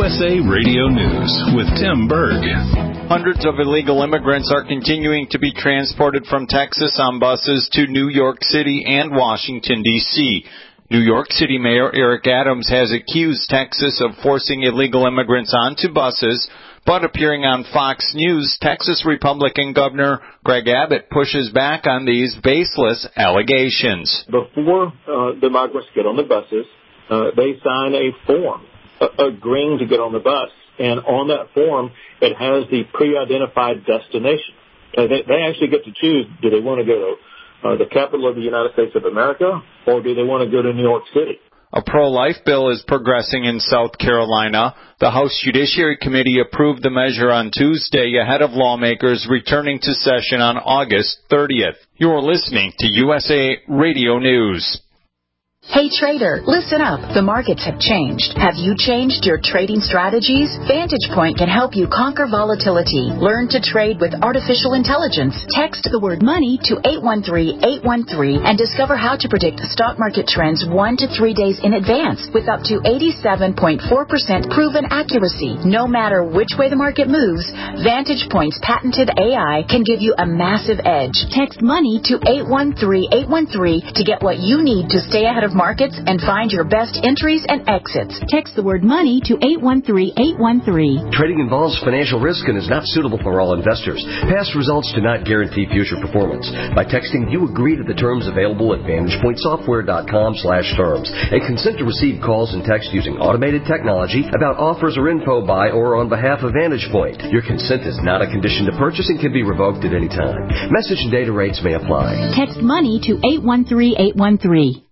USA Radio News with Tim Berg. Hundreds of illegal immigrants are continuing to be transported from Texas on buses to New York City and Washington, D.C. New York City Mayor Eric Adams has accused Texas of forcing illegal immigrants onto buses, but appearing on Fox News, Texas Republican Governor Greg Abbott pushes back on these baseless allegations. Before the migrants get on the buses, they sign a form agreeing to get on the bus, and on that form, it has the pre-identified destination. They actually get to choose, do they want to go to the capital of the United States of America, or do they want to go to New York City? A pro-life bill is progressing in South Carolina. The House Judiciary Committee approved the measure on Tuesday ahead of lawmakers returning to session on August 30th. You're listening to USA Radio News. Hey trader, listen up. The markets have changed. Have you changed your trading strategies? Vantage Point can help you conquer volatility. Learn to trade with artificial intelligence. Text the word money to 813-813 and discover how to predict stock market trends 1 to 3 days in advance with up to 87.4% proven accuracy. No matter which way the market moves, Vantage Point's patented AI can give you a massive edge. Text money to 813-813 to get what you need to stay ahead of markets and find your best entries and exits. Text the word money to 813-813. Trading involves financial risk and is not suitable for all investors. Past results do not guarantee future performance. By texting, you agree to the terms available at VantagePointSoftware.com/terms and consent to receive calls and text using automated technology about offers or info by or on behalf of Vantage Point. Your consent is not a condition to purchase and can be revoked at any time. Message and data rates may apply. Text money to 813-813.